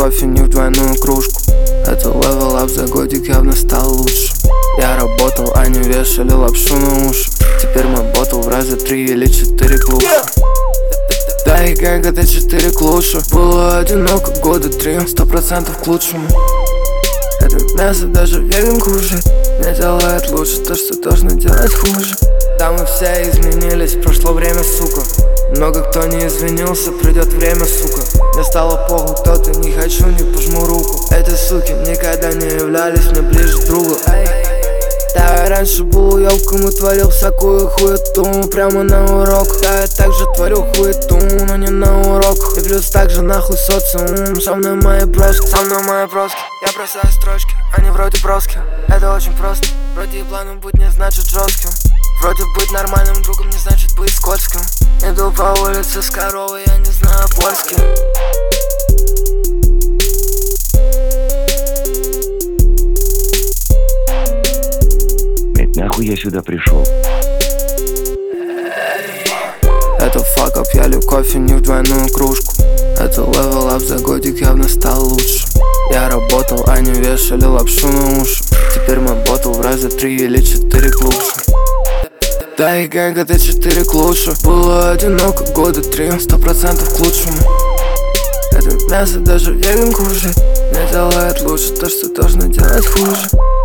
кофе не в двойную кружку. Это level up, за годик явно стал лучше. Я работал, они вешали лапшу на уши. Теперь мой ботл в раза 3 или 4 клуша. Да и гэнг это 4 клуша. Было одиноко года 3, 100% к лучшему. Это мясо даже веган кушает. Не делает лучше то, что должно делать хуже. Да мы все изменились, прошло время, сука. Много кто не извинился, придет время, сука. Мне стало похуй, кто-то, не хочу, не пожму руку. Эти суки никогда не являлись мне ближе к другу. Да, я раньше был уёбком и творил всякую хуету прямо на урок. Да, я также творю хуету, но не на урок. И плюс также нахуй социум, со мной мои броски. Со мной мои броски, я бросаю строчки, они вроде броски. Это очень просто, вроде и планом быть не значит жестким. Вроде быть нормальным другом не значит быть скользким. Иду по улице с коровой, я не знаю польский. Нахуй я сюда пришел? Это факап, я лью кофе не в двойную кружку. Это level up, за годик явно стал лучше. Я работал, они вешали лапшу на уши. Теперь мой ботл в раза 3 или 4 клуша. Да и гэнг это 4 клуша. Было одиноко года 3, 100% к лучшему. Это мясо даже веган кушает. Не делает лучше то, что должно делать хуже.